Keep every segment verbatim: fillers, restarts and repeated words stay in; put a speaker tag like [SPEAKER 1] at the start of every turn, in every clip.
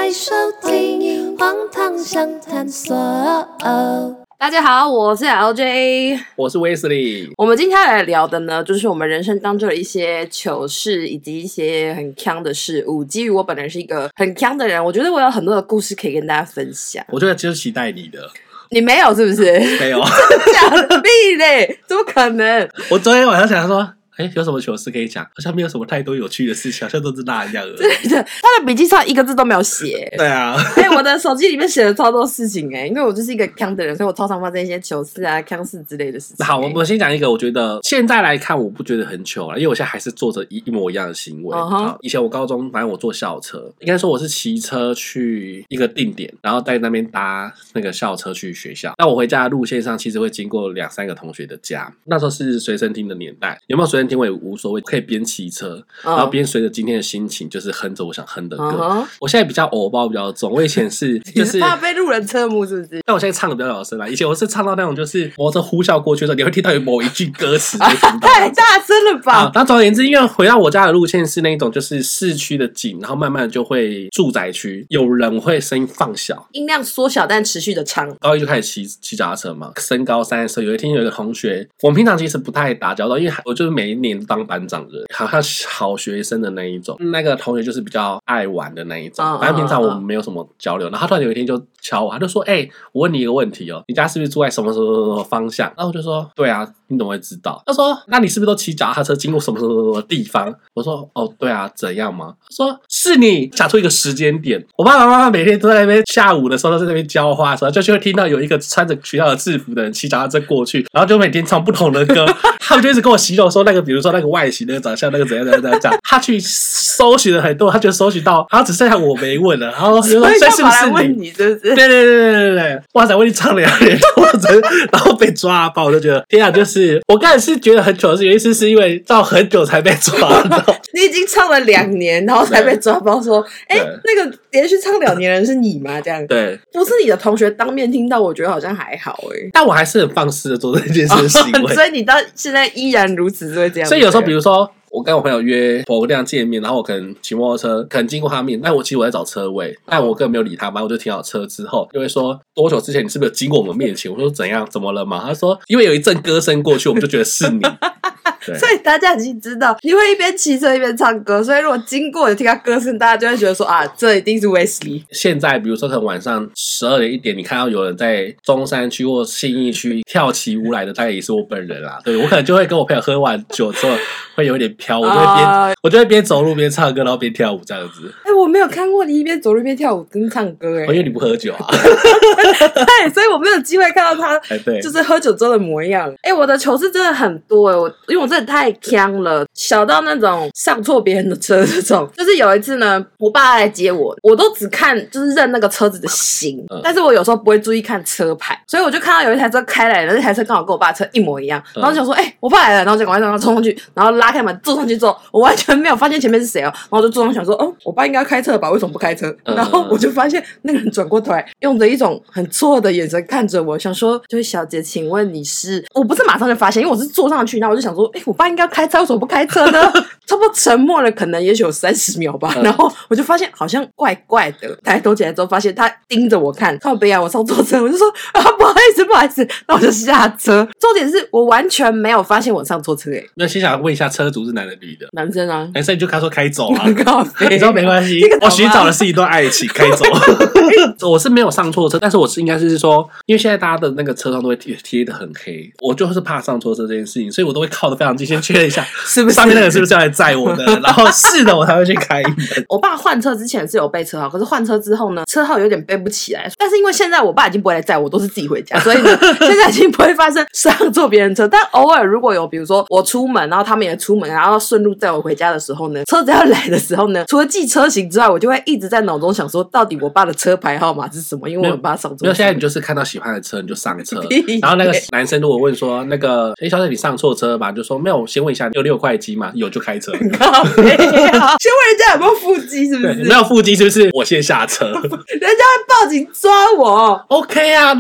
[SPEAKER 1] 在收听荒唐相谈所。
[SPEAKER 2] 大家好，我是 L J，
[SPEAKER 3] 我是 Wesley。
[SPEAKER 2] 我们今天要来聊的呢，就是我们人生当中的一些糗事，以及一些很鏘的事物。基于我本人是一个很鏘的人，我觉得我有很多的故事可以跟大家分享。
[SPEAKER 3] 我觉得就是期待你的。
[SPEAKER 2] 你没有是不是？
[SPEAKER 3] 没有。
[SPEAKER 2] 真的假的？屁嘞！怎么可能？
[SPEAKER 3] 我昨天晚上想说，哎，有什么糗事可以讲？好像没有什么太多有趣的事情，好像都是那样而已。
[SPEAKER 2] 对的，他的笔记上一个字都没有写。
[SPEAKER 3] 对啊，
[SPEAKER 2] 哎、欸，我的手机里面写了超多事情哎、欸，因为我就是一个鏘的人，所以我超常发生一些糗事啊、鏘事之类的事情、欸。
[SPEAKER 3] 好，我们先讲一个，我觉得现在来看，我不觉得很糗啊，因为我现在还是做着一一模一样的行为。Uh-huh. 好，以前我高中，反正我坐校车，应该说我是骑车去一个定点，然后在那边搭那个校车去学校。那我回家的路线上，其实会经过两三个同学的家。那时候是随身听的年代，有没有随身听我也无所谓。可以边骑车，然后边随着今天的心情，就是哼着我想哼的歌。Uh-huh. 我现在比较偶包比较重，我以前是就是
[SPEAKER 2] 怕被路人侧目，是不是？
[SPEAKER 3] 但我现在唱的比较小声啦。以前我是唱到那种就是摩托车呼啸过去的时候，你会听到有某一句歌词，
[SPEAKER 2] 太大声了吧？
[SPEAKER 3] 啊，那总而言之，因为回到我家的路线是那种就是市区的景，然后慢慢就会住宅区，有人会声音放小，
[SPEAKER 2] 音量缩小，但持续的唱。
[SPEAKER 3] 高一就开始骑骑脚踏车嘛，升高三的时候，有一天有一个同学，我们平常其实不太打交道，因为我就是每一年当班长。好像好学生的那一种，那个同学就是比较爱玩的那一种，反正平常我们没有什么交流。然后他突然有一天就敲我，他就说：“哎、欸，我问你一个问题哦，你家是不是住在什么什么什么方向？”然后我就说：“对啊，你怎么会知道？”他说：“那你是不是都骑脚踏车经过什么什么什么地方？”我说：“哦，对啊，怎样吗？”他说：“是你讲出一个时间点。”我爸爸妈妈每天都在那边下午的时候都在那边浇花的时候，就会听到有一个穿着学校的制服的人骑脚踏车过去，然后就每天唱不同的歌，他们就一直跟我形容说那个，比如说那个外形、那个长相、那个怎样怎样怎样。他去搜寻了很多，他就搜寻到，然后只剩下我没问了，然后就说：“这是不是你？”
[SPEAKER 2] 你是不是？
[SPEAKER 3] 对对对对对对，哇塞！我已经唱了两年多，然后被抓包，我就觉得天啊！就是我刚才是觉得很糗的原因是是因为到很久才被抓到。
[SPEAKER 2] 你已经唱了两年，然后才被抓包，说：“哎、欸，那个连续唱两年的人是你吗？”这样
[SPEAKER 3] 对，
[SPEAKER 2] 不是你的同学当面听到，我觉得好像还好哎、欸。
[SPEAKER 3] 但我还是很放肆的做这件事的行为，
[SPEAKER 2] 哦、所以你到现在依然如此，就会这样。
[SPEAKER 3] 所以有时候，比如说。我跟我朋友约某个地方见面，然后我可能骑摩托车，可能经过他面，但我其实我在找车位，但我根本没有理他嘛，我就停好车之后，就会说多久之前你是不是有经过我们面前？我说怎样？怎么了嘛？他说因为有一阵歌声过去，我们就觉得是你。
[SPEAKER 2] 所以大家已经知道你会一边骑车一边唱歌，所以如果经过有听到歌声，大家就会觉得说啊，这一定是 Wesley。
[SPEAKER 3] 现在比如说可能晚上十二点一点，你看到有人在中山区或信义区跳起舞来的，大概也是我本人啦。对，我可能就会跟我朋友喝完酒之后会有点飘，我就会边、uh, 我就会边走路边唱歌，然后边跳舞这样子。
[SPEAKER 2] 哎、欸，我没有看过你一边走路一边跳舞跟唱歌哎、欸，
[SPEAKER 3] 因为你不喝酒啊。
[SPEAKER 2] 对，所以我没有机会看到他，
[SPEAKER 3] 哎、欸，对，
[SPEAKER 2] 就是喝酒之后的模样。哎、欸，我的糗事真的很多哎、欸，我因为我真的太鏘了，小到那种上错别人的车这种。就是有一次呢，我爸来接我，我都只看就是认那个车子的型、嗯，但是我有时候不会注意看车牌，所以我就看到有一台车开来了，那台车刚好跟我爸的车一模一样，然后就想说，哎、欸，我爸来了，然后就赶快让他冲上去，然后拉开门坐上去之后，我完全没有发现前面是谁哦，然后我就坐上想说，哦，我爸应该要开车吧，为什么不开车？然后我就发现那个人转过头来，用着一种很错的眼神看着我，想说，就是小姐，请问你是？我不是马上就发现，因为我是坐上去，然后我就想说，哎、欸，我爸应该要开车，为什么不开车呢？差不多沉默了，可能也许有三十秒吧，然后我就发现好像怪怪的，抬头起来之后发现他盯着我看，靠北啊，我上错车，我就说啊，不好意思，不好意思，那我就下车。重点是我完全没有发现我上错车、欸，哎，
[SPEAKER 3] 那先想问一下，车主是男的女的？
[SPEAKER 2] 男生啊，
[SPEAKER 3] 男生你就跟他说开走啊，
[SPEAKER 2] 你
[SPEAKER 3] 知道没关系，我寻找的是一段爱情，开走。我是没有上错车，但是我是应该是说，因为现在大家的那个车上都会贴贴的很黑，我就是怕上错车这件事情，所以我都会靠得非常近，先确认一下是不是上面那个是不是要来载我的，然后是的我才会去开门。我
[SPEAKER 2] 爸换车之前是有背车号，可是换车之后呢，车号有点背不起来。但是因为现在我爸已经不会来载我，都是自己回家，所以呢，现在已经不会发生上坐别人车。但偶尔如果有比如说我出门，然后他们也出门，然后顺路载我回家的时候呢，车子要来的时候呢，除了记车型之外，我就会一直在脑中想说，到底我爸的车牌号码是什么？因为我爸上错车。
[SPEAKER 3] 没有，现在你就是看到喜欢的车你就上车，然后那个男生如果问说那个哎、欸、小姐你上错车吧，就说没有，先问一下有六块肌吗？有就开车。先问
[SPEAKER 2] 人家有没有腹肌，是不是？
[SPEAKER 3] 没有腹肌是不是？我先下车。
[SPEAKER 2] 人家会报警抓我。
[SPEAKER 3] OK 啊，如果警察问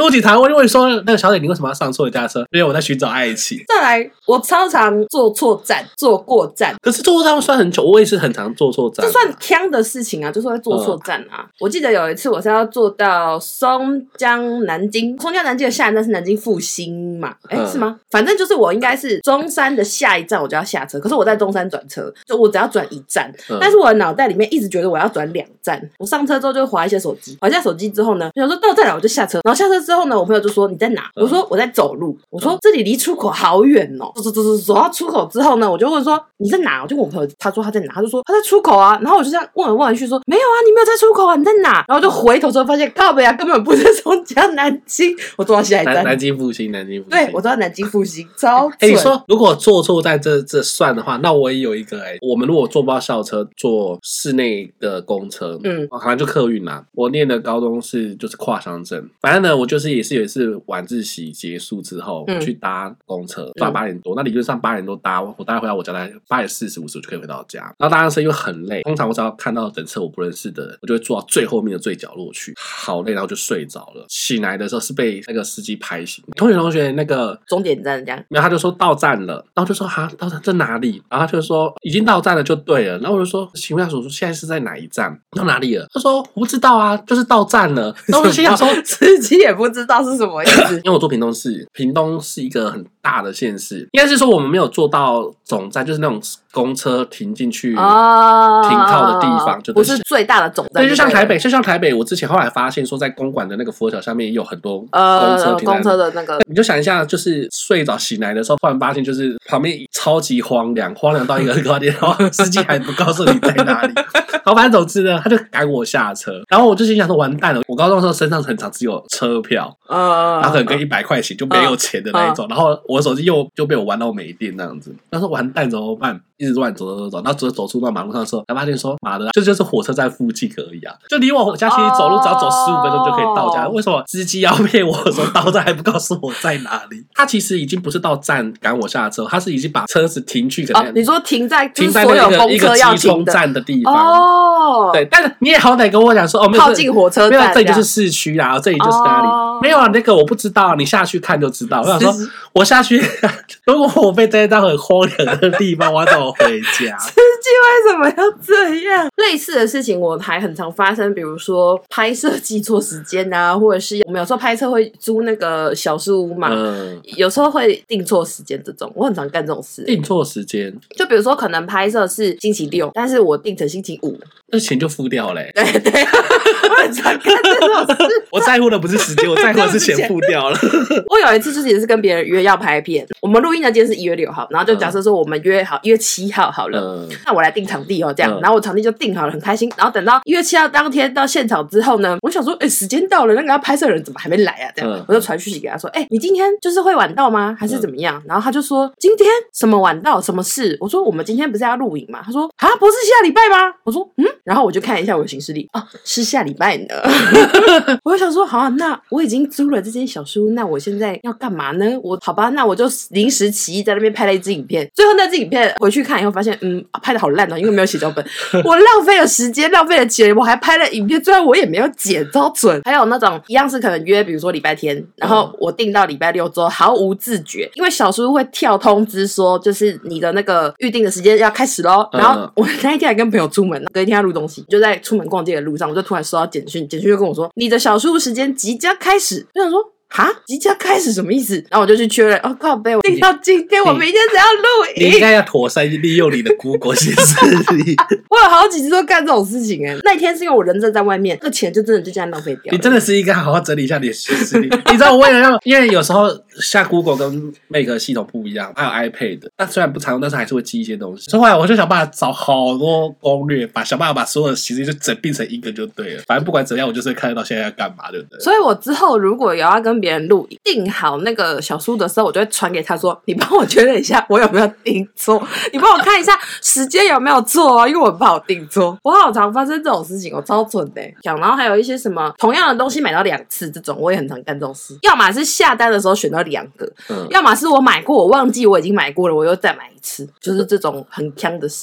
[SPEAKER 3] 就问说那个小姐你为什么要上错家车？因为我在寻找爱情。
[SPEAKER 2] 再来，我超常坐错站，坐过站。
[SPEAKER 3] 可是坐错站算很久，我也是很常坐错站、啊，
[SPEAKER 2] 这算呛的事情啊，就是会坐错站啊。嗯、我记得有一次我是要坐到松江南京，松江南京的下一站是南京复兴嘛？哎、欸嗯，是吗？反正就是我应该是中山的下一站我就要下车，可是我在中山转车，就我只要转一站、嗯，但是我的脑袋里面一直觉得我要转两站。我上车之后就滑一些手机，滑一下手机之后呢，我想说到站了我就下车，然后下车之后呢，我朋友就说你在哪？嗯、我说我在走路，我说、嗯、这里离出口好远哦，走走走走走到出口之后呢，我就问说你在哪？我就问我朋友，他说他在哪？他就说他在出口啊，然后我就这样问来问去说没有啊，你没有在出口啊，你在哪？然后就回头之后发现靠北啊，根本不是松江南京，我坐到下一站
[SPEAKER 3] 南京复兴，南京复兴，
[SPEAKER 2] 对我坐到南京复兴，超
[SPEAKER 3] 哎、欸，你说如果坐错在这这算的话，那我也有一个哎、欸，我们如果坐不到校车，坐市内的公车，嗯，好像就客运啦。我念的高中是就是跨乡镇，反正呢，我就是也是有一次晚自习结束之后、嗯、去搭公车，到八点多，那理论上八点多搭，我大概回到我家大概八点四十五十我就可以回到家。然后搭上车又很累，通常我只要看到等车我不认识的人，我就会坐到最后面的最角落去，好累，然后就睡着了。醒来的时候是被那个司机拍醒，同学同学那个
[SPEAKER 2] 终点站这样，
[SPEAKER 3] 没有，他就说到站了，然后就说哈到站在哪里？然后他就说已经到站了就对了。然后我就说请问叔叔现在是在哪一站？到哪里了？他说我不知道啊，就是到站了。然后我就心想说
[SPEAKER 2] 司机也不知道是什么意思，
[SPEAKER 3] 因为我坐屏东市，屏东是一个很大的县市，应该是说我们没有坐到总站，就是那种公车停进去停靠的地方，就
[SPEAKER 2] 不是最大的总站。
[SPEAKER 3] 对，就像台北，就像台北，我之前后来发现说，在公馆的那个佛桥下面也有很多公车停在、
[SPEAKER 2] 呃、公车的那个，
[SPEAKER 3] 你就想一下，就是睡着醒来的时候，突然发现就是旁边超级荒凉，荒凉到一个高点，然后司机还不告诉你在哪里。好，反正总之呢，他就赶我下车，然后我就心想说完蛋了，我高中的时候身上很常只有车票，呃，然后可能跟一百块钱就没有钱的那一种，呃、然后我的手机又就被我玩到没电那样子，他说完蛋怎么办？一直乱走走走走，然后走走出到马路上的时候，才发现说妈的，这就是火车站附近而已啊，就离我家其实走路只要走十五分钟就可以到家。Oh. 为什么司机要骗我说到站还不告诉我在哪里？他其实已经不是到站赶我下车，他是已经把车子停去可能、
[SPEAKER 2] oh, 你说停在
[SPEAKER 3] 停在那个一个集充站的地方
[SPEAKER 2] 哦。
[SPEAKER 3] Oh. 对，但是你也好歹跟我讲说哦，没有
[SPEAKER 2] 靠近火车站，
[SPEAKER 3] 没有，这里就是市区啦，这里就是哪里、oh. 没有啊？那个我不知道，你下去看就知道。我想说，我下去，如果我被带到很荒凉的地方，我要怎么回家？
[SPEAKER 2] 司机为什么要这样？类似的事情我还很常发生，比如说拍摄记错时间啊，或者是我们有时候拍摄会租那个小书屋嘛、嗯，有时候会订错时间，这种我很常干这种事。
[SPEAKER 3] 订错时间，
[SPEAKER 2] 就比如说可能拍摄是星期六，但是我订成星期五，
[SPEAKER 3] 那钱就付掉了、欸。
[SPEAKER 2] 对对，我很常干这种事。
[SPEAKER 3] 我在乎的不是时间，我在乎的是钱付掉了。
[SPEAKER 2] 我有一次就是也是跟别人约要拍片，我们录音的今天是一月六号，然后就假设说我们约好一月七号好了。嗯，那我来订场地哦，这样、嗯，然后我场地就订好了，很开心。然后等到一月七号当天到现场之后呢，我想说，哎、欸，时间到了，那个要拍摄的人怎么还没来啊？这样，嗯、我就传讯息给他说，哎、欸，你今天就是会晚到吗？还是怎么样？嗯、然后他就说，今天什么晚到？什么事？我说我们今天不是要录影吗？他说啊，不是下礼拜吗？我说嗯，然后我就看一下我的行事历，啊，是下礼拜呢。我就想说，好、啊，那我已经租了这间小书，那我现在要干嘛呢？我好吧，那我就临时起意在那边拍了一支影片。最后那支影片回去看以后发现，嗯，啊、拍的好烂哦，因为没有写脚本，我浪费了时间，浪费了钱，我还拍了影片，最后我也没有剪，超蠢。还有那种一样是可能约，比如说礼拜天，然后我定到礼拜六之后毫无自觉，因为小书会跳通知说，就是你的那个预定的时间要开始咯。然后我那一天还跟朋友出门，隔一天要录东西，就在出门逛街的路上，我就突然收到简讯，简讯就跟我说，你的小书时间即将开始。我想说，哈，即将开始什么意思？然后我就去确认，哦靠北，我定到今天，我明天才要录影。
[SPEAKER 3] 你应该要妥善利用你的 Google 显示力。
[SPEAKER 2] 我有好几次都干这种事情哎、欸。那天是因为我人真在外面，这个钱就真的就这样浪费掉了。
[SPEAKER 3] 你真的是应该好好整理一下你的显示力。你知道我为了让，因为有时候下 Google 跟 Make 系统不一样，还有 iPad， 但虽然不常用，但是还是会记一些东西。所以后来我就想办法找好多攻略，把想办法把所有的显示力就整并成一个就对了。反正不管怎样，我就是会看得到现在要干嘛，对不对？
[SPEAKER 2] 所以我之后如果有要跟别人录影，订好那个小书的时候，我就会传给他说：“你帮我确认一下，我有没有订错？你帮我看一下时间有没有错哦，因为我怕我订错。”我好常发生这种事情，我超蠢的、欸。讲，然后还有一些什么同样的东西买到两次，这种我也很常干这种事。要么是下单的时候选到两个，嗯、要么是我买过，我忘记我已经买过了，我又再买一次，就是这种很坑的事。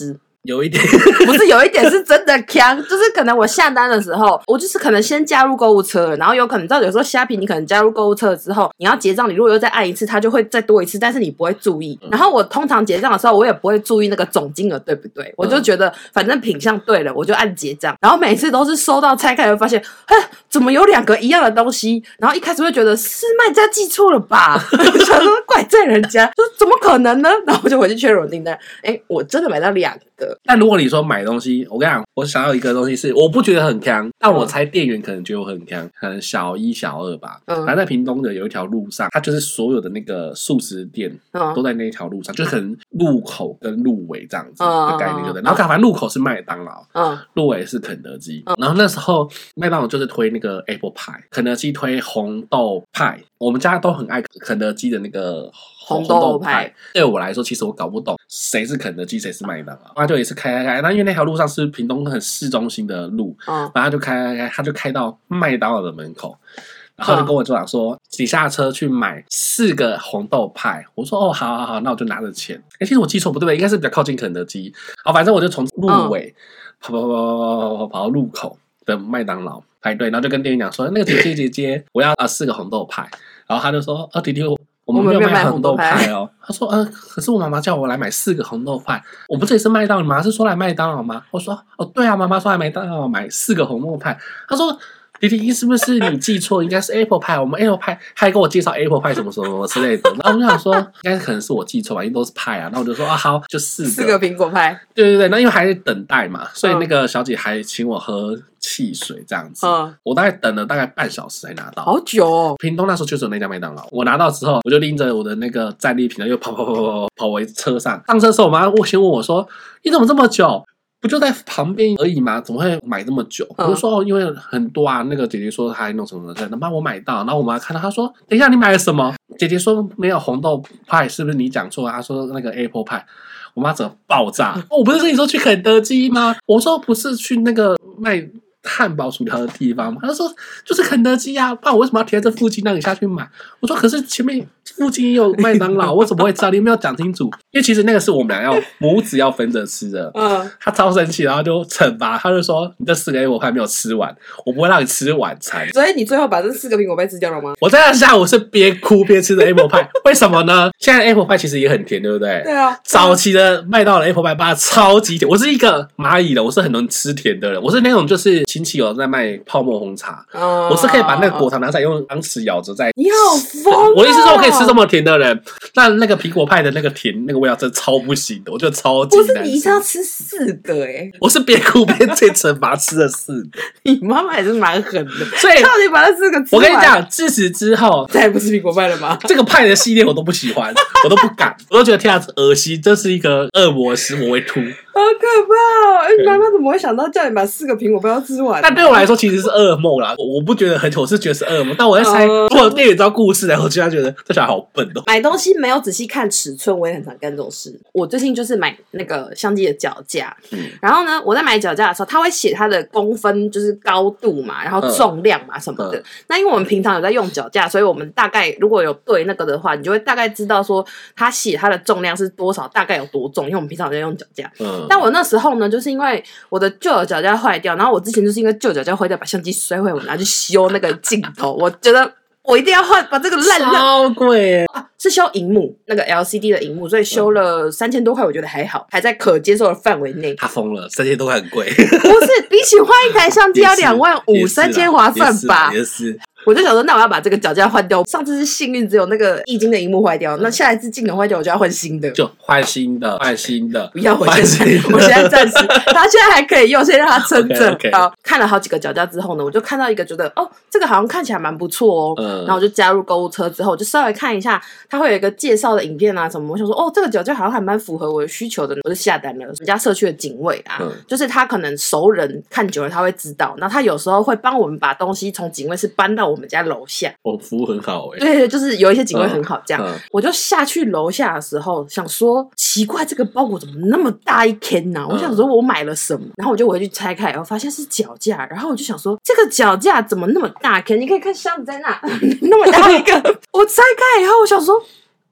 [SPEAKER 3] 有一点
[SPEAKER 2] 不是有一点是真的鏘，就是可能我下单的时候，我就是可能先加入购物车，然后有可能你知道有时候虾皮你可能加入购物车之后，你要结账，你如果又再按一次，它就会再多一次，但是你不会注意。然后我通常结账的时候，我也不会注意那个总金额对不对，我就觉得反正品相对了，我就按结账。然后每次都是收到拆开会发现，哎，怎么有两个一样的东西？然后一开始会觉得是卖家记错了吧，想说怪罪人家，说怎么可能呢？然后我就回去确认我订单，哎，我真的买到两个。
[SPEAKER 3] 但如果你说买东西，我跟你讲，我想要一个东西是我不觉得很鏘，但我猜店员可能觉得我很鏘，可能小一小二吧。嗯，反正在屏东的有一条路上，它就是所有的那个素食店、嗯、都在那一条路上，就可能路口跟路尾这样子的概念，对不对？然后反正路口是麦当劳，嗯，路尾是肯德基。嗯、然后那时候麦当劳就是推那个 Apple Pie， 肯德基推红豆派。我们家都很爱肯德基的那个红豆派。对我来说，其实我搞不懂谁是肯德基，谁是麦当劳。他就也是开开开，那因为那条路上是屏东很市中心的路，嗯，然后他就开开开，他就开到麦当劳的门口，然后就跟我组长说，你下车去买四个红豆派。我说哦，好好好，那我就拿着钱。哎，其实我记错不对，应该是比较靠近肯德基。好，反正我就从路尾、嗯、跑跑跑跑跑跑到路口的麦当劳排队，然后就跟店员讲说，那个姐姐姐姐，我要啊四个红豆派。然后他就说，哦弟弟，我们没有卖红豆派哦。他说，呃，可是我妈妈叫我来买四个红豆派。我们这里是麦当劳，你妈是说来麦当劳吗？我说，哦对啊，妈妈说来麦当劳买四个红豆派。他说，弟弟是不是你记错？应该是 Apple 派，我们 Apple 派，他还跟我介绍 Apple 派什么什么什么之类的。然后我就想说，应该可能是我记错吧，因为都是派啊。然后我就说啊，好，就四个，
[SPEAKER 2] 四个苹果派。
[SPEAKER 3] 对对对，那因为还在等待嘛，所以那个小姐还请我喝汽水这样子。嗯，我大概等了大概半小时才拿到，
[SPEAKER 2] 好久哦。
[SPEAKER 3] 屏东那时候就只有那家麦当劳，我拿到之后，我就拎着我的那个战利品，又跑跑跑跑跑跑回车上。上车的时候，我妈先问我说：“你怎么这么久？不就在旁边而已吗？怎么会买这么久？”嗯、我就说：“哦，因为很多啊。”那个姐姐说她还弄什么的，能帮我买到。然后我妈看到，她说：“等一下，你买了什么？”姐姐说：“没有红豆派，是不是你讲错？”她说：“那个 Apple 派。”我妈整个爆炸！我不是跟你说去肯德基吗？我说不是去那个卖汉堡薯条的地方吗？他说就是肯德基啊，不然我为什么要停在这附近让你下去买？我说可是前面附近也有麦当劳，我怎么会知道？你没有讲清楚。因为其实那个是我们俩要母子要分着吃的。嗯，他超生气，然后就惩罚，他就说你这四个 Apple 派没有吃完，我不会让你吃晚餐。
[SPEAKER 2] 所以你最后把这四个苹果派吃掉了吗？
[SPEAKER 3] 我在那下午是边哭边吃的 Apple 派，为什么呢？现在 Apple 派其实也很甜，对不对？
[SPEAKER 2] 对啊。早
[SPEAKER 3] 期的麦当劳的 Apple 派吧超级甜，我是一个蚂蚁的，我是很能吃甜的人，我是那种就是亲戚有在卖泡沫红茶，哦、我是可以把那个果糖拿起来用汤匙咬着在。
[SPEAKER 2] 你好疯、哦！
[SPEAKER 3] 我的意思是我可以吃这么甜的人，但那个苹果派的那个甜那个味道真的超不行的，我觉得超级难吃。
[SPEAKER 2] 不是你一次要吃四个哎、欸！
[SPEAKER 3] 我是边哭边被惩罚吃了四个。
[SPEAKER 2] 你妈妈也是蛮狠的，
[SPEAKER 3] 所以
[SPEAKER 2] 到底把那四个吃
[SPEAKER 3] 完。我跟你讲，自此之后
[SPEAKER 2] 再也不吃苹果派了吗？
[SPEAKER 3] 这个派的系列我都不喜欢，我都不敢，我都觉得天啊恶心，这是一个恶魔使我为秃。
[SPEAKER 2] 好可怕哦！哎，妈妈怎么会想到叫你把四个苹果派要吃完？
[SPEAKER 3] 但对我来说其实是噩梦啦，我不觉得很久，我是觉得是噩梦。但我在猜，如果店员知道故事，然后就觉得这小孩好笨哦。
[SPEAKER 2] 买东西没有仔细看尺寸，我也很常干这种事。我最近就是买那个相机的脚架，嗯、然后呢，我在买脚架的时候，他会写它的公分，就是高度嘛，然后重量嘛、嗯、什么的。嗯、那因为我们平常有在用脚架，所以我们大概如果有对那个的话，你就会大概知道说他写它的重量是多少，大概有多重，因为我们平常有在用脚架。嗯。但我那时候呢，就是因为我的旧的脚架坏掉，然后我之前就是因为旧脚架坏掉，把相机摔坏，我拿去修那个镜头。我觉得我一定要换，把这个烂烂
[SPEAKER 3] 超贵
[SPEAKER 2] 啊！是修萤幕，那个 L C D 的萤幕，所以修了三千多块，我觉得还好，还在可接受的范围内。
[SPEAKER 3] 他疯了，三千多块很贵。
[SPEAKER 2] 不是，比起换一台相机要两万五，三千划算吧？
[SPEAKER 3] 也是。
[SPEAKER 2] 我就想说，那我要把这个脚架换掉。上次是幸运，只有那个液晶的萤幕坏掉，那下一次镜头坏掉，我就要换新的。
[SPEAKER 3] 就换新的，换新的。
[SPEAKER 2] 不要，我现在我现在暂时，他现在还可以用，先让他撑着。Okay, okay. 好，看了好几个脚架之后呢，我就看到一个，觉得哦，这个好像看起来蛮不错哦。嗯。然后我就加入购物车之后，我就稍微看一下，它会有一个介绍的影片啊什么。我想说，哦，这个脚架好像还蛮符合我的需求的，我就下单了。我们家社区的警卫啊，嗯、就是他可能熟人看久了，他会知道。然后他有时候会帮我们把东西从警卫室搬到我们家楼下。
[SPEAKER 3] 哦，服务很好哎、欸。
[SPEAKER 2] 对对，就是有一些警卫很好这样。嗯嗯、我就下去楼下的时候，想说奇怪，这个包裹怎么那么大一坑呢、啊？我想说我买了什么，然后我就回去拆开，然后发现是脚架，然后我就想说这个脚架怎么那么大坑？你可以看箱子在那，那么大一个。我拆开以后，我想说。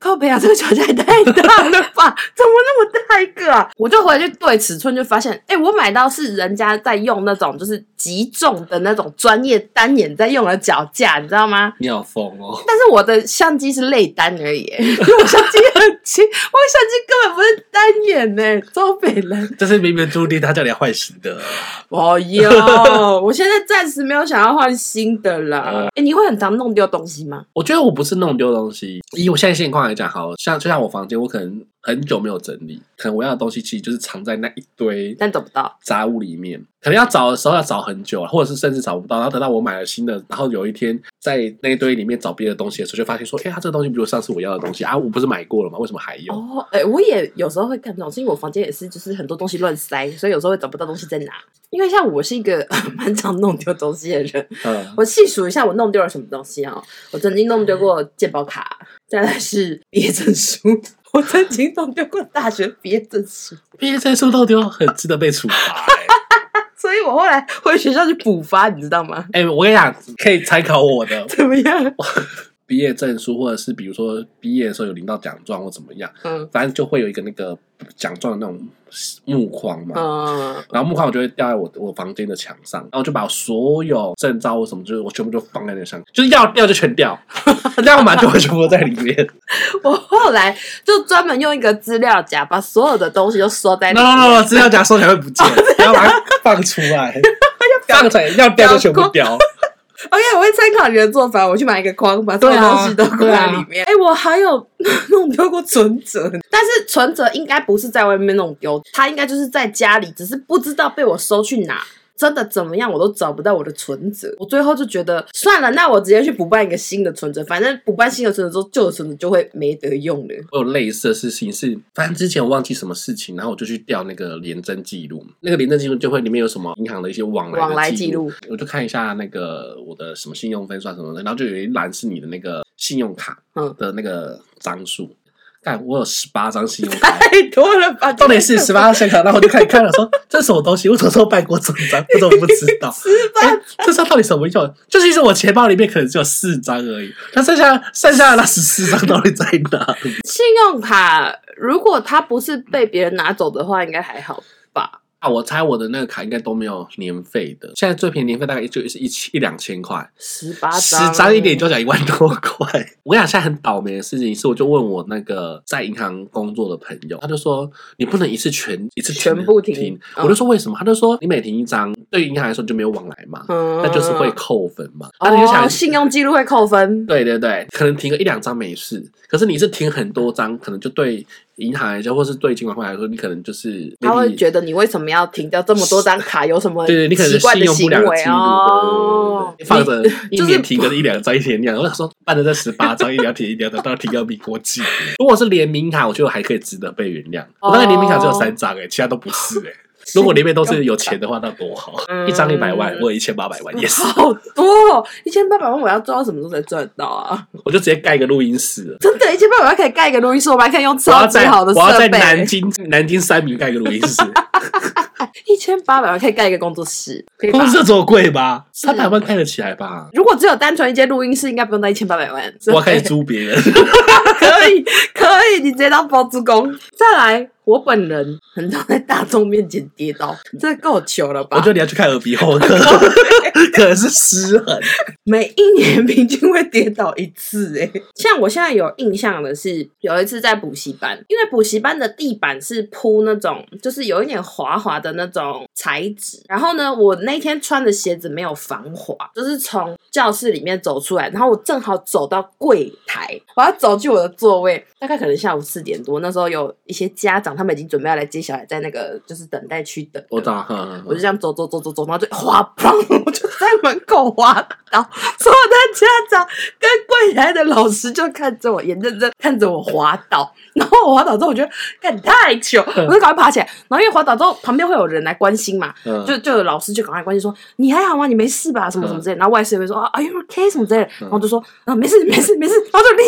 [SPEAKER 2] 靠北啊，这个脚架也太大了吧？怎么那么大一个啊？我就回去对尺寸，就发现，哎、欸，我买到是人家在用那种就是极重的那种专业单眼在用的脚架，你知道吗？
[SPEAKER 3] 你好疯哦！
[SPEAKER 2] 但是我的相机是类单而已，因为我相机很轻，我相机根本不是单眼呢，超北人。
[SPEAKER 3] 这是明明注定他叫你坏心的。
[SPEAKER 2] 哦哟，我现在暂时没有想要换新的啦。哎、欸，你会很常弄丢东西吗？
[SPEAKER 3] 我觉得我不是弄丢东西，以我现在现况来讲，好像就像我房间，我可能很久没有整理，可能我要的东西其实就是藏在那一堆，
[SPEAKER 2] 但找不到
[SPEAKER 3] 杂物里面，可能要找的时候要找很久，或者是甚至找不到，然后等到我买了新的，然后有一天在那一堆里面找别的东西的时候，就发现说，哎、欸，它这个东西比如上次我要的东西啊，我不是买过了吗？为什么还有？
[SPEAKER 2] 哦，哎、欸，我也有时候会看这种，是因为我房间也是，就是很多东西乱塞，所以有时候会找不到东西在哪。因为像我是一个蛮常弄丢东西的人，嗯，我细数一下我弄丢了什么东西啊？我曾经弄丢过健保卡，再来是毕业证书，我曾经弄丢过大学毕业证书，
[SPEAKER 3] 毕业证书弄丢很值得被处罚、欸。
[SPEAKER 2] 所以我后来回学校去补发，你知道吗？
[SPEAKER 3] 哎、欸，我跟你讲，可以参考我的
[SPEAKER 2] 怎么样？
[SPEAKER 3] 毕业证书，或者是比如说毕业的时候有领到奖状或怎么样，嗯，反正就会有一个那个奖状的那种木框嘛，嗯，然后木框我就会吊在我我房间的墙上，然后就把所有证照或什么，就是我全部就放在那上，就是要掉就全掉，要满就会全部在里面。
[SPEAKER 2] 我后来就专门用一个资料夹，把所有的东西都收在里面。
[SPEAKER 3] no no no， 资料夹收起来会不见，你要把它放出来，放出来要掉就全部掉。
[SPEAKER 2] OK， 我会参考你的做法，我去买一个框，把所有东西都挂在里面。哎、啊啊欸，我还有弄丢过存折，但是存折应该不是在外面弄丢，它应该就是在家里，只是不知道被我收去哪。真的怎么样我都找不到我的存折，我最后就觉得算了，那我直接去补办一个新的存折，反正补办新的存折之后，旧的存折就会没得用了。
[SPEAKER 3] 我有类似的事情是，反正之前我忘记什么事情，然后我就去调那个联征记录，那个联征记录就会里面有什么银行的一些往来的
[SPEAKER 2] 往来记录，
[SPEAKER 3] 我就看一下那个我的什么信用分算什么的，然后就有一栏是你的那个信用卡的那个张数。嗯，干，我有十八张信用卡，
[SPEAKER 2] 太多了吧？
[SPEAKER 3] 重点是十八张信用卡，然后我就开始看了说，这是什么东西？我什么时候办过这张？我怎么不知道？十八张，这张到底什么用？就其实我钱包里面可能只有四张而已，那剩下剩下的那十四张到底在哪？
[SPEAKER 2] 信用卡如果它不是被别人拿走的话，应该还好吧？
[SPEAKER 3] 啊，我猜我的那个卡应该都没有年费的，现在最便宜年费大概就是一一两千块，
[SPEAKER 2] 十八张，
[SPEAKER 3] 十张一点就讲一万多块。我跟你讲，现在很倒霉的事情是，我就问我那个在银行工作的朋友，他就说你不能一次全一次全
[SPEAKER 2] 部停，
[SPEAKER 3] 停我就说为什么？他就说你每停一张，对于银行来说就没有往来嘛，嗯，那就是会扣分嘛。
[SPEAKER 2] 哦，你就想信用记录会扣分，
[SPEAKER 3] 对对对，可能停个一两张没事，可是你是停很多张，可能就对银行来说，或是对金管会来说，你可能就是
[SPEAKER 2] 他会觉得你为什么要停掉这么多张卡，有什么
[SPEAKER 3] 对对，你可能
[SPEAKER 2] 奇怪的行为
[SPEAKER 3] 哦？放着一年停个一两张，一年两张，我想说办的这十八张，一年要停一两张，到底停要比国际。如果是联名卡，我觉得还可以值得被原谅。我那个联名卡只有三张哎，其他都不是哎。如果里面都是有钱的话，那多好！嗯、一张一百万，我有一千八百万，也是
[SPEAKER 2] 好多哦！一千八百万，我要做到什么时候才赚到啊？
[SPEAKER 3] 我就直接盖一个录音室了。
[SPEAKER 2] 真的，一千八百万可以盖一个录音室，我们还可以用超级好的设备。
[SPEAKER 3] 我要在南京南京三明盖一个录音室。
[SPEAKER 2] 一千八百万可以盖一个工作室，
[SPEAKER 3] 工作室这么贵吧？三百万盖得起来吧？
[SPEAKER 2] 如果只有单纯一间录音室，应该不用到一千八百万。
[SPEAKER 3] 我可以租别人，
[SPEAKER 2] 可以可以，你直接当包租公。再来。我本人很常在大众面前跌倒，这够糗了吧？
[SPEAKER 3] 我觉得你要去看耳鼻喉科，可能是失衡。
[SPEAKER 2] 每一年平均会跌倒一次哎、欸。像我现在有印象的是，有一次在补习班，因为补习班的地板是铺那种就是有一点滑滑的那种材质，然后呢，我那天穿的鞋子没有防滑，就是从教室里面走出来，然后我正好走到柜台，我要走去我的座位，大概可能下午四点多，那时候有一些家长。他们已经准备要来接小孩，在那个就是等待区等。
[SPEAKER 3] 我知道，
[SPEAKER 2] 我就这样走走走走走，然后就滑砰，我就在门口滑倒。所有的家长跟柜台的老师就看着我，眼睁睁看着我滑倒。然后我滑倒之后，我觉得干太糗，我就赶快爬起来。然后因为滑倒之后，旁边会有人来关心嘛，嗯、就就有老师就赶快关心说：“你还好吗？你没事吧？什么什么之类的。”然后外师也会说：“啊 ，Are you okay？ 什么之类的。”然后就说：“啊，没事，没事，没事。”然后就立刻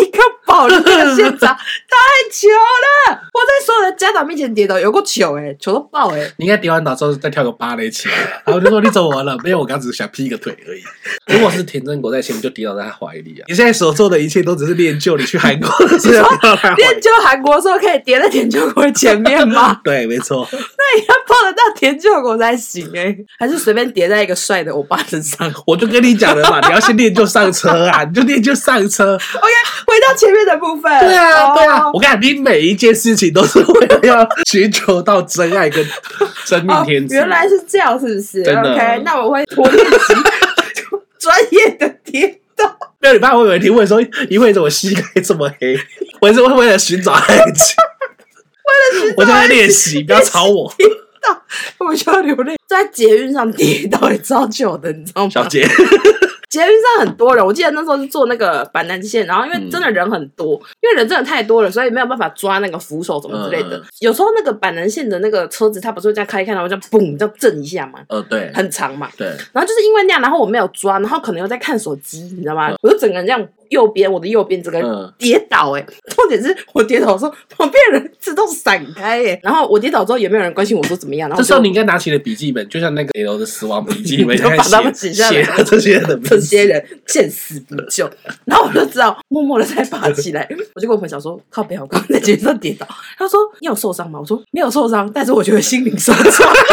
[SPEAKER 2] 爆了，那个现场太糗了！我在所有的家长面前跌倒，有够糗哎，糗到爆哎！
[SPEAKER 3] 你应该跌完倒之后再跳个芭蕾起来，然后我就说你怎么了？没有，我刚只是想劈个腿而已。如果是田真国在前面，就跌倒在他怀里啊！你现在所做的一切都只是练就你去韩国的时候跌到他怀里。
[SPEAKER 2] 练就韩国的时候可以跌在田救国前面吗？
[SPEAKER 3] 对，没错。
[SPEAKER 2] 那也要碰得到田救国才行哎、欸，还是随便叠在一个帅的欧巴身上？
[SPEAKER 3] 我就跟你讲了嘛，你要先练就上车啊，你就练就上车。
[SPEAKER 2] OK， 回到前面的部分。
[SPEAKER 3] 对啊，
[SPEAKER 2] 哦、
[SPEAKER 3] 对啊，我跟你讲，你每一件事情都是为了要寻求到真爱跟真命天子、
[SPEAKER 2] 哦。原来是这样，是不是
[SPEAKER 3] ？OK，
[SPEAKER 2] 那我会多练习专业的跌倒。
[SPEAKER 3] 没有，你怕我以为你问说，因为什么膝盖这么黑？我是为了寻找爱情。
[SPEAKER 2] 为了寻找爱情，
[SPEAKER 3] 我就在练习，不要吵我。
[SPEAKER 2] 我们需要流泪，在捷运上跌倒也超久的，你知道吗？
[SPEAKER 3] 小姐，
[SPEAKER 2] 捷运上很多人，我记得那时候是坐那个板南线，然后因为真的人很多，嗯、因为人真的太多了，所以没有办法抓那个扶手什么之类的。嗯、有时候那个板南线的那个车子，它不是会这样开一开，然后这样嘣，这样震一下嘛？
[SPEAKER 3] 呃，对，
[SPEAKER 2] 很长嘛。
[SPEAKER 3] 对。
[SPEAKER 2] 然后就是因为那样，然后我没有抓，然后可能又在看手机，你知道吗？嗯、我就整个人这样。右边，我的右边整个人跌倒哎、欸，重点是我跌倒的时候，旁边人自动闪开哎、欸，然后我跌倒之后也没有人关心我说怎么样，然后
[SPEAKER 3] 这时候你应该拿起了笔记本，就像那个 L 的死亡笔记本，
[SPEAKER 2] 就把他们写下来，
[SPEAKER 3] 写这些人，
[SPEAKER 2] 这些人见死不救，然后我就知道默默的再爬起来，我就跟我朋友讲说，靠北，我刚刚在街上跌倒，他说你有受伤吗？我说没有受伤，但是我觉得心灵受创，因为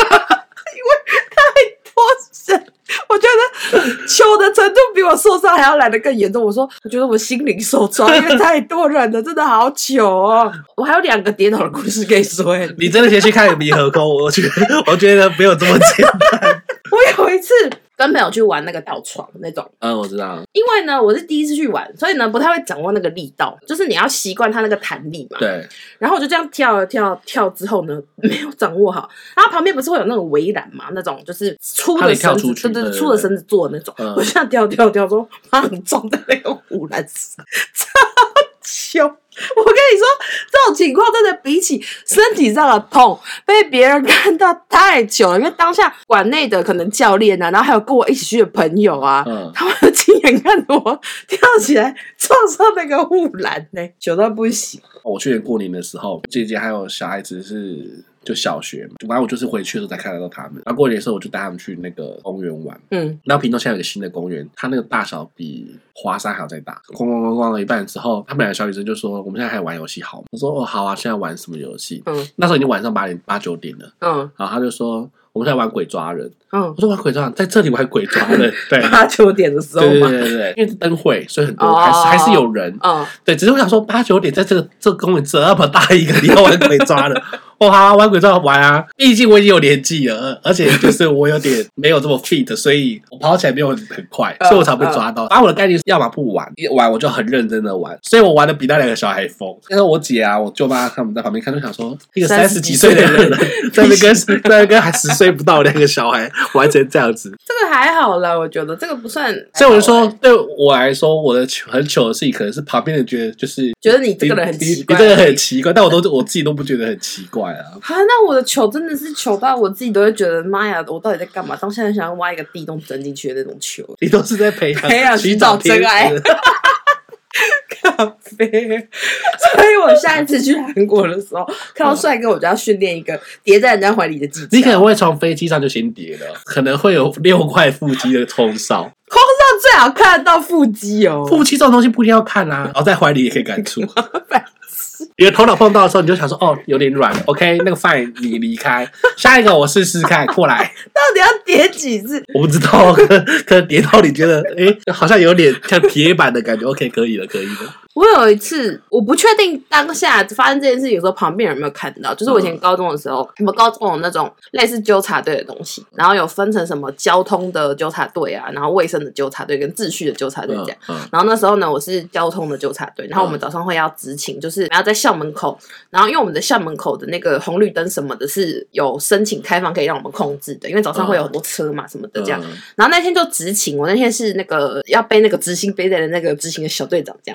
[SPEAKER 2] 太多人。我觉得糗的程度比我受伤还要来得更严重。我说，我觉得我心灵受创，因为太多人了，真的好糗哦。我还有两个跌倒的故事可以说、欸。
[SPEAKER 3] 你真的先去看离合沟，我觉得我觉得没有这么简单。
[SPEAKER 2] 我有一次跟朋友去玩那个倒床那种，
[SPEAKER 3] 嗯，我知道。
[SPEAKER 2] 因为呢，我是第一次去玩，所以呢不太会掌握那个力道，就是你要习惯它那个弹力嘛。
[SPEAKER 3] 对。然
[SPEAKER 2] 后我就这样跳跳跳之后呢，没有掌握好，然后旁边不是会有那种围栏嘛，那种就是粗的绳子，对对对，粗的绳子做的那种。嗯、我这样跳跳跳说，马上撞在那个护栏上，超糗。我跟你说，这种情况真的比起身体上的痛被别人看到太糗了，因为当下馆内的可能教练啊，然后还有跟我一起去的朋友啊，嗯、他们亲眼看着我跳起来撞上那个护栏呢，糗到不行。
[SPEAKER 3] 我去年过年的时候，姐姐还有小孩子是就小学嘛，反正我就是回去的时候才看得到他们。然后过年的时候，我就带他们去那个公园玩。嗯，然后屏东现在有个新的公园，它那个大小比华山还要再大。逛逛逛逛了一半之后，他们两个小女生就说：“我们现在还玩游戏好吗？”我说：“哦，好啊，现在玩什么游戏？”嗯，那时候已经晚上八点八九点了。嗯，然后他就说：“我们现在玩鬼抓人。”嗯，我说玩鬼抓人，在这里玩鬼抓人，对，
[SPEAKER 2] 八九点的时候
[SPEAKER 3] 嘛，对对对对，因为是灯会，所以很多、哦、还是还是有人，嗯，对，只是我想说八九点在这个这个公园这么大一个，你要玩鬼抓人，哦，好啊，玩鬼抓人玩啊，毕竟我已经有年纪了，而且就是我有点没有这么 fit， 所以我跑起来没有很很快，所以我才被抓到。然后我的概念是，要么不玩，一玩我就很认真的玩，所以我玩的比那两个小孩疯。但是我姐啊，我舅妈他们在旁边看，就想说，一个三十几岁的人在那跟在那跟还十岁不到两个小孩玩成这样子。
[SPEAKER 2] 这个还好啦，我觉得这个不算。
[SPEAKER 3] 所以我就说，对我来说，我的很糗的事情，可能是旁边人觉得就是
[SPEAKER 2] 觉得你这个人很奇怪，
[SPEAKER 3] 你这个人很奇怪，但我都我自己都不觉得很奇怪啊。
[SPEAKER 2] 啊，那我的糗真的是糗到我自己都会觉得，妈呀，我到底在干嘛？当现在想要挖一个地洞钻进去的那种糗，
[SPEAKER 3] 你都是在培养
[SPEAKER 2] 培养寻找真爱。咖啡，所以我下一次去韩国的时候，看到帅哥，我就要训练一个叠在人家怀里的技巧。
[SPEAKER 3] 你可能会从飞机上就先叠了，可能会有六块腹肌的空少。
[SPEAKER 2] 空少最好看得到腹肌哦，
[SPEAKER 3] 腹肌这种东西不一定要看啊，然后在怀里也可以感触。你的头脑碰到的时候，你就想说，哦，有点软 ，OK， 那个 fine， 你离开，下一个我试试看，过来。
[SPEAKER 2] 到底要叠几次？
[SPEAKER 3] 我不知道，可能可能叠到你觉得，哎、欸，好像有点像铁板的感觉 ，OK， 可以了，可以了。
[SPEAKER 2] 我有一次，我不确定当下发生这件事情的时候，旁边人有没有看到。就是我以前高中的时候，我们高中有那种类似纠察队的东西，然后有分成什么交通的纠察队啊，然后卫生的纠察队跟秩序的纠察队这样。嗯嗯、然后那时候呢，我是交通的纠察队，然后我们早上会要执勤，就是要在校门口，然后因为我们的校门口的那个红绿灯什么的是有申请开放可以让我们控制的，因为早上会有很多车嘛什么的这样。嗯、然后那天就执勤，我那天是那个要背那个执行背带的那个执行的小队长这样。嗯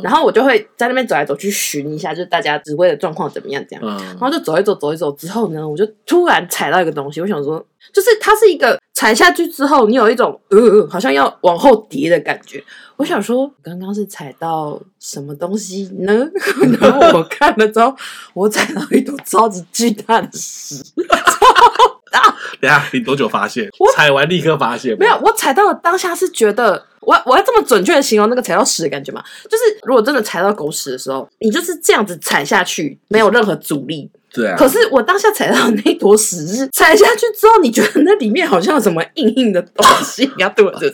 [SPEAKER 2] 然后我就会在那边走来走去巡一下，就是大家指挥的状况怎么样这样，
[SPEAKER 3] 嗯，
[SPEAKER 2] 然后就走一走走一走之后呢，我就突然踩到一个东西，我想说，就是它是一个踩下去之后，你有一种呃好像要往后跌的感觉。我想说，刚刚是踩到什么东西呢？然后我看了之后，我踩到一坨超级巨大的屎，超大。
[SPEAKER 3] 等一下你多久发现？踩完立刻发现？
[SPEAKER 2] 没有，我踩到的当下是觉得，我我要这么准确的形容那个踩到屎的感觉吗？就是如果真的踩到狗屎的时候，你就是这样子踩下去，没有任何阻力。
[SPEAKER 3] 对啊。
[SPEAKER 2] 可是我当下踩到那一坨屎是踩下去之后，你觉得那里面好像有什么硬硬的东西，你要对我这。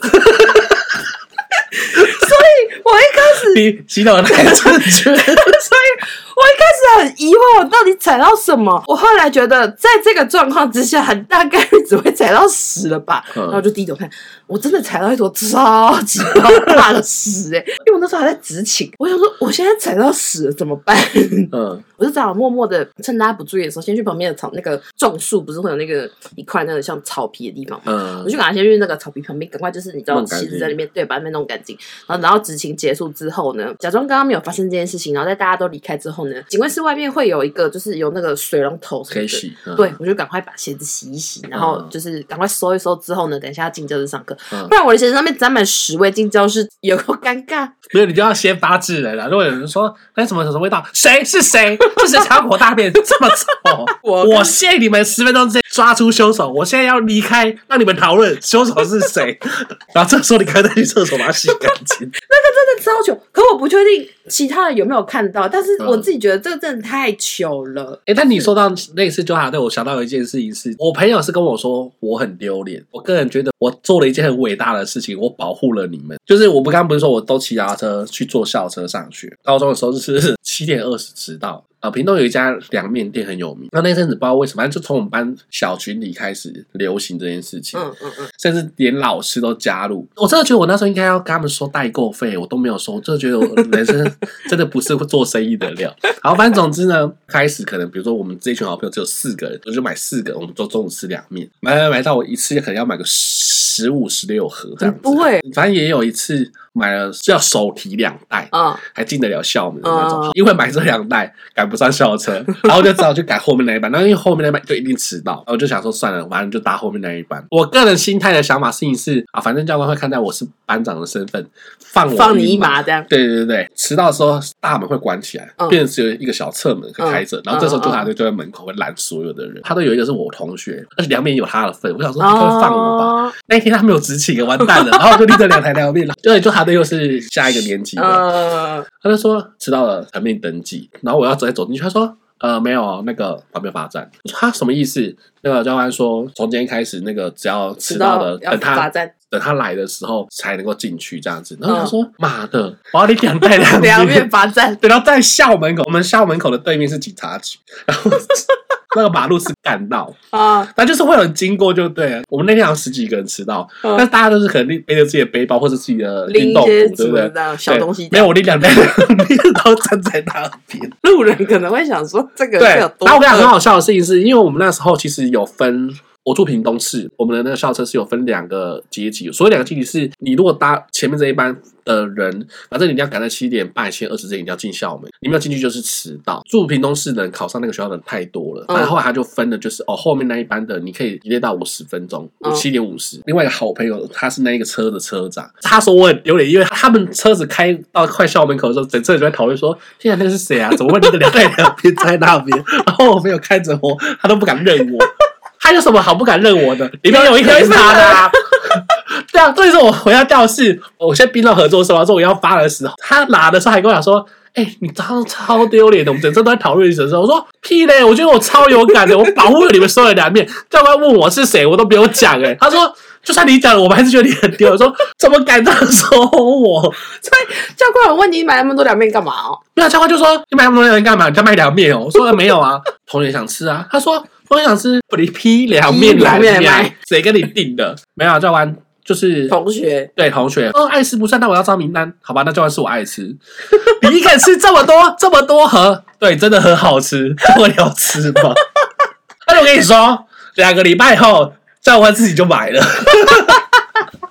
[SPEAKER 2] 所以我一开始
[SPEAKER 3] 你洗脑的太正确，所以
[SPEAKER 2] 我一开始很疑惑，我到底踩到什么？我后来觉得，在这个状况之下，很大概率只会踩到屎了吧。嗯、然后我就低头看，我真的踩到一坨超级大的屎哎、欸！因为我那时候还在执勤，我想说，我现在踩到屎了怎么办？嗯，我就只好默默的趁大家不注意的时候，先去旁边的草那个种树，不是会有那个一块那个像草皮的地方吗？嗯，我就赶快先去那个草皮旁边，赶快就是你知道，其实在那边对，把那边弄干净。然后，然后执勤结束之后呢，假装刚刚没有发生这件事情，然后在大家都离开之后呢，警卫室外面会有一个就是有那个水龙头什么的，可以洗。嗯、对，我就赶快把鞋子洗一洗，然后就是赶快收一收之后呢，等一下要进教室上课，嗯、不然我的鞋子上面沾满屎味，进教室有够尴尬。
[SPEAKER 3] 没有，你就要先发制人了。如果有人说那什么什么味道，谁是谁？是谁擦我大便这么臭？我我限你们十分钟之内抓出凶手，我现在要离开，让你们讨论凶手是谁。然后这时候你赶快去厕所把它洗干净。
[SPEAKER 2] 那个真的超糗，可我不确定其他人有没有看到，但是我自己觉得这个真的太糗了。
[SPEAKER 3] 哎、欸，但你说到类似纠察队，我想到一件事情是，我朋友是跟我说我很丢脸。我个人觉得我做了一件很伟大的事情，我保护了你们。就是我们刚刚不是说我都骑脚踏车去坐校车上学，高中的时候就是七点二十迟到。呃，屏东有一家凉面店很有名，那那阵子不知道为什么，反正就从我们班小群里开始流行这件事情，嗯嗯嗯，甚至连老师都加入。我真的觉得我那时候应该要跟他们收代购费，我都没有收，我真的觉得我人生真的不是会做生意的料。好，反正总之呢，开始可能比如说我们这一群好朋友只有四个人，我就买四个，我们就中午吃凉面，买买买到我一次可能要买个十五十六盒这样子，
[SPEAKER 2] 不会，
[SPEAKER 3] 反正也有一次买了要手提两袋，嗯，还进得了校门的那种，嗯、因为买这两袋赶不上校车，然后就只好去改后面那一班，然后因为后面那一班就一定迟到，然后我就想说算了，反正就搭后面那一班。我个人心态的想法事情是啊，反正教官会看待我是班长的身份，放我
[SPEAKER 2] 放你一马这样。
[SPEAKER 3] 对对对对，迟到的时候大门会关起来，嗯、变成只有一个小侧门会开着，嗯、然后这时候纠察队就在门口会拦所有的人。他都有一个是我同学，而且凉面有他的份，我想说他会放我吧。哦、那一天他没有执勤，完蛋了，然后我就拎着两台凉面，对，就他的又是下一个年级的，嗯、他就说迟到了，全面登记，然后我要再走进去，他说。呃，没有，那个旁边罚站。我说他什么意思？那个教官说，从今天开始，那个只要迟到的，等他等他来的时候才能够进去这样子。然后他说：“妈、嗯、的，我要你两袋两
[SPEAKER 2] 两面罚站。”
[SPEAKER 3] 对，然后在校门口，我们校门口的对面是警察局，然后那个马路是干道啊，但就是会有人经过就对了。我们那天好像十几个人迟到，嗯、但是大家都是可能背着自己的背包或者自己的运动服，对不对？
[SPEAKER 2] 小东西
[SPEAKER 3] 没有，我拎两袋两面，然后站在那边，
[SPEAKER 2] 路人可能会想说这个
[SPEAKER 3] 对。然后我跟你讲很好笑的事情是，因为我们那时候其实有分。我住屏东市，我们的那个校车是有分两个阶级，所谓两个阶级是，你如果搭前面这一班的人，反正你一定要赶在七点半、七点二十之前一定要进校门，你没有进去就是迟到。住屏东市的人考上那个学校的人太多了，然后后来他就分了，就是哦后面那一班的你可以delay到五十分钟，七点五十。另外一个好朋友他是那一个车的车长，他说我很丢脸，因为他们车子开到快校门口的时候，整车人就在讨论说，天啊那个是谁啊？怎么会那个两袋两边在那边？然后我朋友看着我，他都不敢认我。他有什么好不敢认我的？里面有一盒是他的啊！对啊，所以说我回到教室，我先并到合作社，然后我要发的时候，他拿的时候还跟我讲说：“哎、欸，你超超丢脸的！”我们整车都在讨论的时候，我说：“屁嘞！我觉得我超有感的，我保护了你们所有的两面。”教官问我是谁，我都不用讲哎、欸。他说：“就算你讲了，我们还是觉得你很丢。”我说：“怎么敢这样说我？”
[SPEAKER 2] 所以教官有问你买那么多凉面干嘛哦？
[SPEAKER 3] 对啊，教官就说：“你买那么多凉面干嘛？你在卖凉面哦？”我说：“没有啊，同学想吃啊。”他说。我想吃你批凉面来卖，谁跟你订的？没有、啊，教官就是
[SPEAKER 2] 同学，
[SPEAKER 3] 对同学。哦，爱吃不算，那我要招名单，好吧？那教官是我爱吃。你一个人吃这么多这么多盒，对，真的很好吃，这么你要吃吗？那我跟你说，两个礼拜后，教官自己就买了。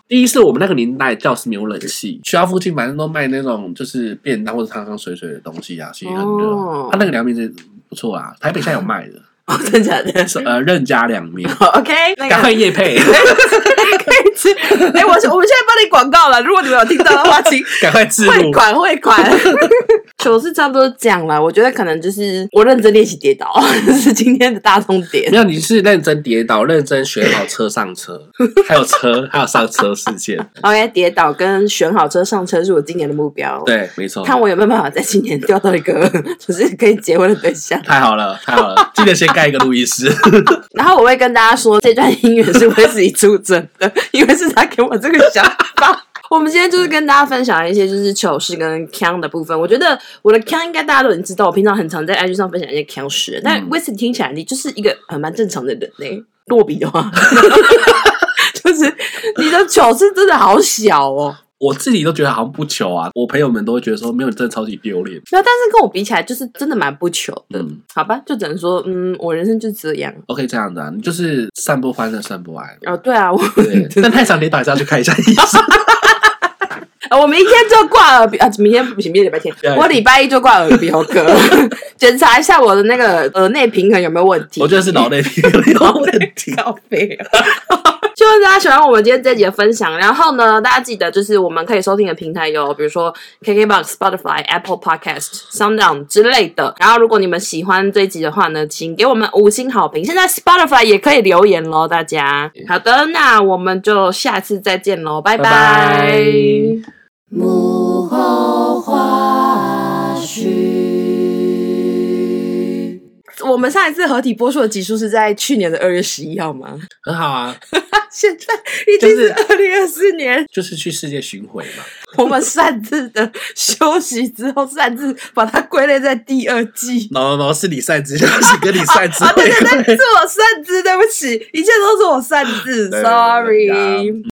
[SPEAKER 3] 第一是我们那个年代教室没有冷气，学校附近反正都卖那种就是便当或者汤汤水水的东西啊，其实很热。哦，它、啊、那个凉面真不错啊，台北现在有卖的。
[SPEAKER 2] 哦，真假的？
[SPEAKER 3] 呃，任家凉面。
[SPEAKER 2] OK，
[SPEAKER 3] 赶快业配。
[SPEAKER 2] 可以吃。哎、欸，我我们现在帮你广告了，如果你们有听到的话，请
[SPEAKER 3] 赶快置入。
[SPEAKER 2] 汇款汇款。糗事差不多这样了，我觉得可能就是我认真练习跌倒，这是今天的大重点。
[SPEAKER 3] 没有，你是认真跌倒，认真选好车上车，还有车，还有上车事件。
[SPEAKER 2] OK， 跌倒跟选好车上车是我今年的目标。
[SPEAKER 3] 对，没错。
[SPEAKER 2] 看我有没有办法在今年钓到一个就是可以结婚的对象。
[SPEAKER 3] 太好了，太好了，记得先盖一个录音室。
[SPEAKER 2] 然后我会跟大家说，这段音乐是威士忌出征的，因为是他给我这个想法。我们今天就是跟大家分享一些就是糗事跟腔的部分。我觉得我的腔应该大家都已经知道，我平常很常在 I G 上分享一些腔事，但威士忌听起来你就是一个很蛮正常的人嘞。落笔的话，就是你的糗事真的好小哦。
[SPEAKER 3] 我自己都觉得好像不糗啊，我朋友们都会觉得说没有，你真的超级丢脸。
[SPEAKER 2] 那但是跟我比起来，就是真的蛮不糗的。嗯，好吧，就只能说，嗯，我人生就这样。
[SPEAKER 3] OK， 这样的、啊，你就是散不欢乐，散不爱。
[SPEAKER 2] 哦，对啊，我
[SPEAKER 3] 对，但太常跌倒还是要去看一下医生。
[SPEAKER 2] 我明天就挂耳鼻啊，明天不行，明天礼拜天，我礼拜一就挂耳鼻喉科，检查一下我的那个耳内平衡有没有问题。
[SPEAKER 3] 我觉得是脑内平衡有问题。
[SPEAKER 2] 好废啊！希望大家喜欢我们今天这集的分享。然后呢，大家记得就是我们可以收听的平台有，比如说 K K B O X、Spotify、Apple Podcast、SoundOn 之类的。然后如果你们喜欢这一集的话呢，请给我们五星好评。现在 Spotify 也可以留言咯，大家。好的，那我们就下次再见咯，拜拜。拜拜。
[SPEAKER 1] 幕后花絮。
[SPEAKER 2] 我们上一次合体播出的集数是在去年的二月十一号吗？
[SPEAKER 3] 很好啊。
[SPEAKER 2] 现在已经是二零二四年，
[SPEAKER 3] 就是去世界巡回嘛。
[SPEAKER 2] 我们擅自的休息之后，擅自把它归类在第二季。
[SPEAKER 3] no no no， 是你擅自休息，跟你擅自
[SPEAKER 2] 啊，对对对，是我擅自，对不起，一切都是我擅自 ，sorry。